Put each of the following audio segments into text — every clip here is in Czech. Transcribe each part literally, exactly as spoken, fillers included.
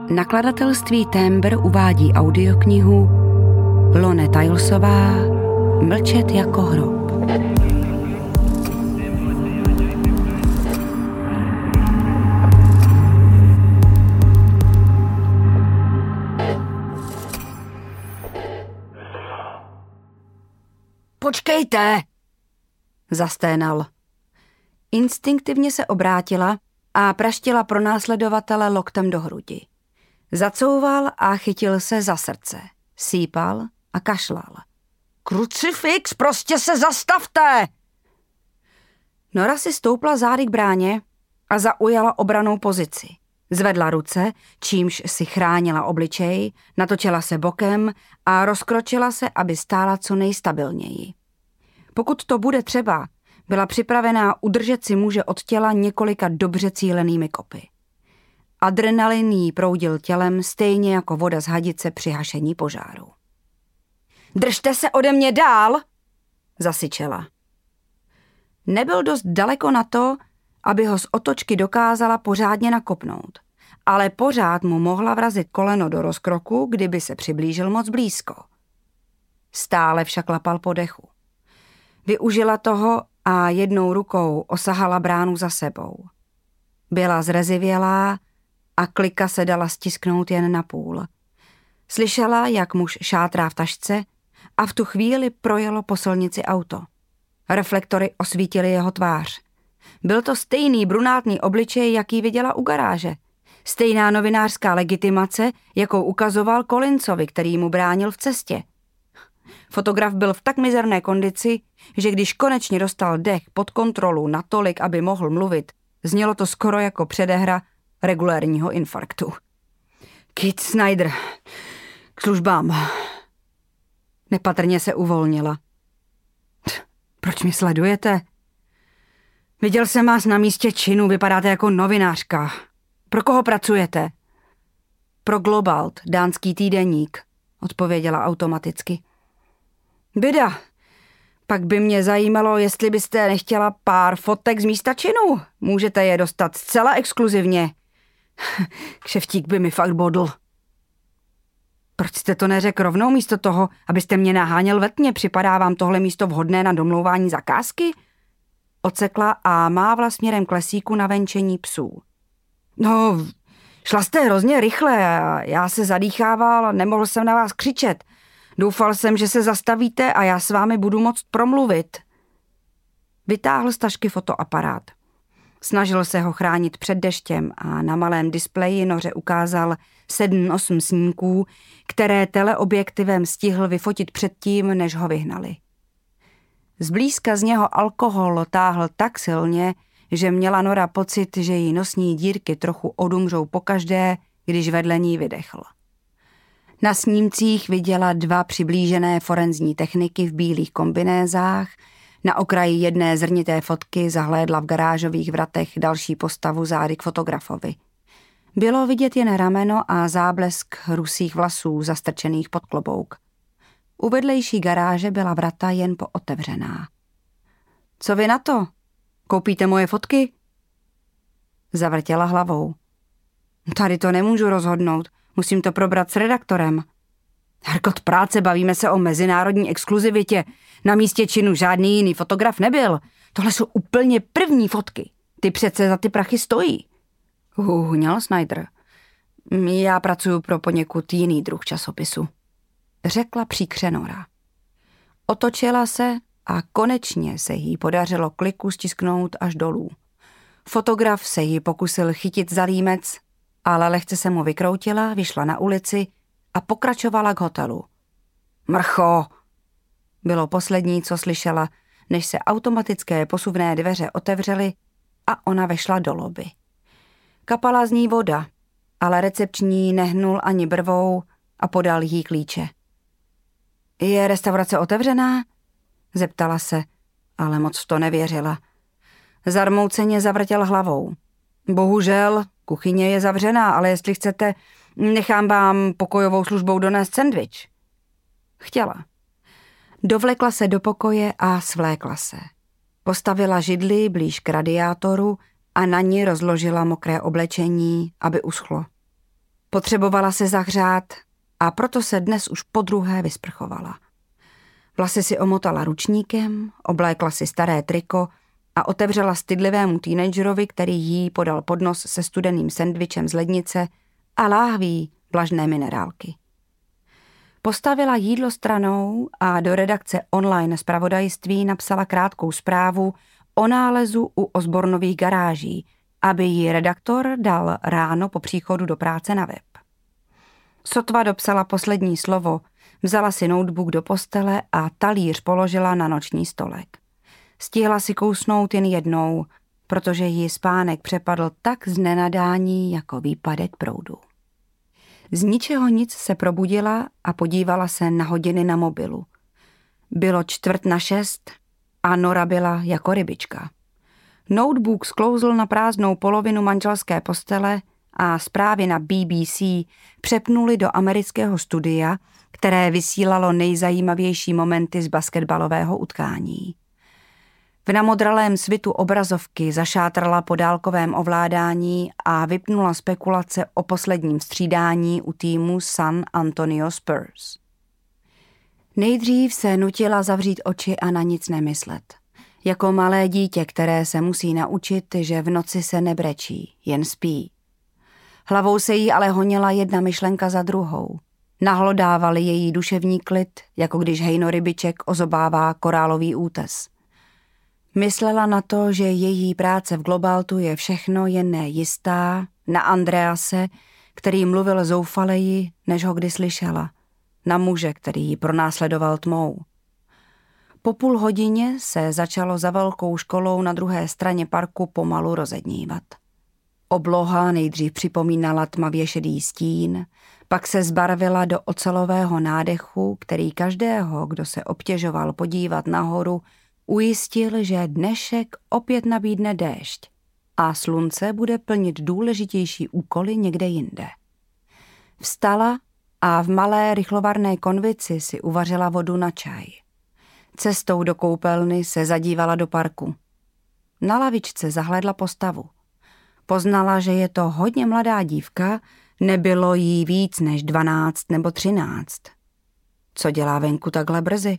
Nakladatelství Témbr uvádí audioknihu Lone Tajlsová Mlčet jako hrob. Počkejte! Zasténal. Instinktivně se obrátila a praštila pronásledovatele loktem do hrudi. Zacouval a chytil se za srdce. Sýpal a kašlal. Krucifix, prostě se zastavte! Nora si stoupla zády k bráně a zaujala obranou pozici. Zvedla ruce, čímž si chránila obličej, natočila se bokem a rozkročila se, aby stála co nejstabilněji. Pokud to bude třeba, byla připravená udržet si muže od těla několika dobře cílenými kopy. Adrenalin jí proudil tělem stejně jako voda z hadice při hašení požáru. Držte se ode mě dál, zasyčela. Nebyl dost daleko na to, aby ho z otočky dokázala pořádně nakopnout, ale pořád mu mohla vrazit koleno do rozkroku, kdyby se přiblížil moc blízko. Stále však lapal po dechu. Využila toho a jednou rukou osahala bránu za sebou. Byla zrezivělá a klika se dala stisknout jen na půl. Slyšela, jak muž šátrá v tašce a v tu chvíli projelo po silnici auto. Reflektory osvítily jeho tvář. Byl to stejný brunátný obličej, jaký viděla u garáže. Stejná novinářská legitimace, jakou ukazoval Collinsovi, který mu bránil v cestě. Fotograf byl v tak mizerné kondici, že když konečně dostal dech pod kontrolu natolik, aby mohl mluvit, znělo to skoro jako předehra regulérního infarktu. Kit Snyder, k službám. Nepatrně se uvolnila. Proč mě sledujete? Viděl jsem vás na místě činu, vypadáte jako novinářka. Pro koho pracujete? Pro Globalt, dánský týdeník, odpověděla automaticky. Běda, pak by mě zajímalo, jestli byste nechtěla pár fotek z místa činu. Můžete je dostat zcela exkluzivně. Kšeftík by mi fakt bodl. Proč jste to neřekl rovnou místo toho, abyste mě naháněl ve tmě? Připadá vám tohle místo vhodné na domlouvání zakázky? Ocekla a mávla směrem k lesíku na venčení psů. No, šla jste hrozně rychle a já se zadýchával a nemohl jsem na vás křičet. Doufal jsem, že se zastavíte a já s vámi budu moct promluvit. Vytáhl z tašky fotoaparát. Snažil se ho chránit před deštěm a na malém displeji Noře ukázal sedm osm snímků, které teleobjektivem stihl vyfotit předtím, než ho vyhnali. Zblízka z něho alkohol táhl tak silně, že měla Nora pocit, že jí nosní dírky trochu odumřou pokaždé, když vedle ní vydechl. Na snímcích viděla dva přiblížené forenzní techniky v bílých kombinézách, na okraji jedné zrnité fotky zahlédla v garážových vratech další postavu zády k fotografovi. Bylo vidět jen rameno a záblesk rusých vlasů zastrčených pod klobouk. U vedlejší garáže byla vrata jen pootevřená. Co vy na to? Koupíte moje fotky? Zavrtěla hlavou. Tady to nemůžu rozhodnout, musím to probrat s redaktorem. Herkot práce, bavíme se o mezinárodní exkluzivitě. Na místě činu žádný jiný fotograf nebyl. Tohle jsou úplně první fotky. Ty přece za ty prachy stojí. Huhňal Snyder. Já pracuji pro poněkud jiný druh časopisu. Řekla příkře Nora. Otočila se a konečně se jí podařilo kliku stisknout až dolů. Fotograf se jí pokusil chytit za límec, ale lehce se mu vykroutila, vyšla na ulici a pokračovala k hotelu. Mrcho! Bylo poslední, co slyšela, než se automatické posuvné dveře otevřely a ona vešla do lobby. Kapala z ní voda, ale recepční nehnul ani brvou a podal jí klíče. Je restaurace otevřená? Zeptala se, ale moc v to nevěřila. Zarmouceně zavrtěl hlavou. Bohužel, kuchyně je zavřená, ale jestli chcete, nechám vám pokojovou službou donést sendvič. Chtěla. Dovlekla se do pokoje a svlékla se. Postavila židli blíž k radiátoru a na ní rozložila mokré oblečení, aby uschlo. Potřebovala se zahřát a proto se dnes už podruhé vysprchovala. Vlasy si omotala ručníkem, oblékla si staré triko a otevřela stydlivému teenagerovi, který jí podal podnos se studeným sendvičem z lednice a láhví vlažné minerálky. Postavila jídlo stranou a do redakce online zpravodajství napsala krátkou zprávu o nálezu u Osbornových garáží, aby jí redaktor dal ráno po příchodu do práce na web. Sotva dopsala poslední slovo, vzala si notebook do postele a talíř položila na noční stolek. Stihla si kousnout jen jednou, protože jí spánek přepadl tak z nenadání jako výpadek proudu. Z ničeho nic se probudila a podívala se na hodiny na mobilu. Bylo čtvrt na šest a Nora byla jako rybička. Notebook sklouzl na prázdnou polovinu manželské postele a zprávy na B B C přepnuli do amerického studia, které vysílalo nejzajímavější momenty z basketbalového utkání. V namodralém svitu obrazovky zašátrala po dálkovém ovládání a vypnula spekulace o posledním střídání u týmu San Antonio Spurs. Nejdřív se nutila zavřít oči a na nic nemyslet. Jako malé dítě, které se musí naučit, že v noci se nebrečí, jen spí. Hlavou se jí ale honila jedna myšlenka za druhou. Nahlodávali její duševní klid, jako když hejno rybiček ozobává korálový útes. Myslela na to, že její práce v Globaltu je všechno jen nejistá, na Andrease, který mluvil zoufaleji, než ho kdy slyšela, na muže, který ji pronásledoval tmou. Po půl hodině se začalo za velkou školou na druhé straně parku pomalu rozednívat. Obloha nejdřív připomínala tmavě šedý stín, pak se zbarvila do ocelového nádechu, který každého, kdo se obtěžoval podívat nahoru, ujistil, že dnešek opět nabídne déšť a slunce bude plnit důležitější úkoly někde jinde. Vstala a v malé rychlovarné konvici si uvařila vodu na čaj. Cestou do koupelny se zadívala do parku. Na lavičce zahlédla postavu. Poznala, že je to hodně mladá dívka, nebylo jí víc než dvanáct nebo třináct. Co dělá venku takhle brzy?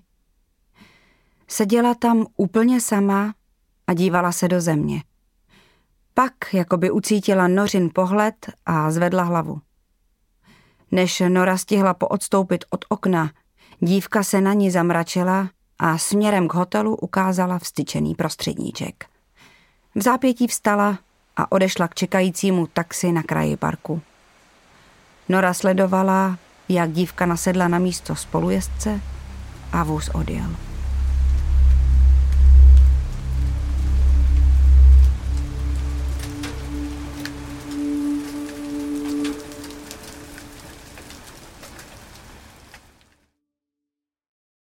Seděla tam úplně sama a dívala se do země. Pak jakoby ucítila Norin pohled a zvedla hlavu. Než Nora stihla poodstoupit od okna, dívka se na ní zamračila a směrem k hotelu ukázala vstyčený prostředníček. V zápětí vstala a odešla k čekajícímu taxi na kraji parku. Nora sledovala, jak dívka nasedla na místo spolujezdce a vůz odjel.